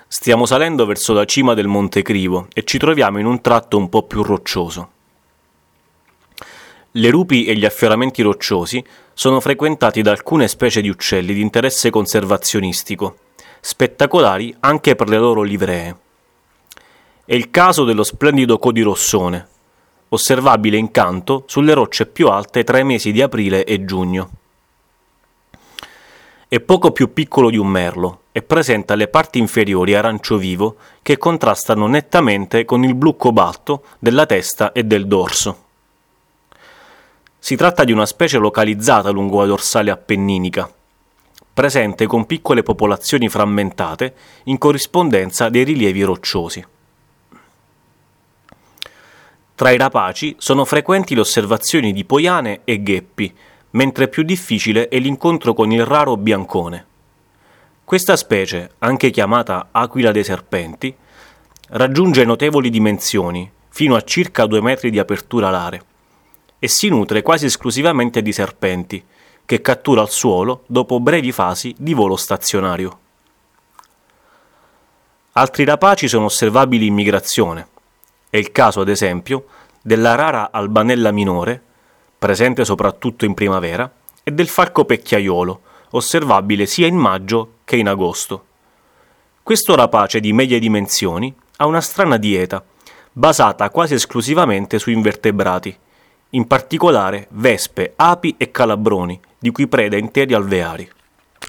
Stiamo salendo verso la cima del Monte Crivo e ci troviamo in un tratto un po' più roccioso. Le rupi e gli affioramenti rocciosi sono frequentati da alcune specie di uccelli di interesse conservazionistico, spettacolari anche per le loro livree. È il caso dello splendido codirossone, osservabile in canto sulle rocce più alte tra i mesi di aprile e giugno. È poco più piccolo di un merlo e presenta le parti inferiori arancio vivo che contrastano nettamente con il blu cobalto della testa e del dorso. Si tratta di una specie localizzata lungo la dorsale appenninica, presente con piccole popolazioni frammentate in corrispondenza dei rilievi rocciosi. Tra i rapaci sono frequenti le osservazioni di poiane e gheppi, mentre più difficile è l'incontro con il raro biancone. Questa specie, anche chiamata aquila dei serpenti, raggiunge notevoli dimensioni, fino a circa 2 metri di apertura alare, e si nutre quasi esclusivamente di serpenti, che cattura al suolo dopo brevi fasi di volo stazionario. Altri rapaci sono osservabili in migrazione. È il caso, ad esempio, della rara albanella minore, presente soprattutto in primavera, e del falco pecchiaiolo, osservabile sia in maggio che in agosto. Questo rapace di medie dimensioni ha una strana dieta, basata quasi esclusivamente su invertebrati, in particolare vespe, api e calabroni, di cui preda interi alveari.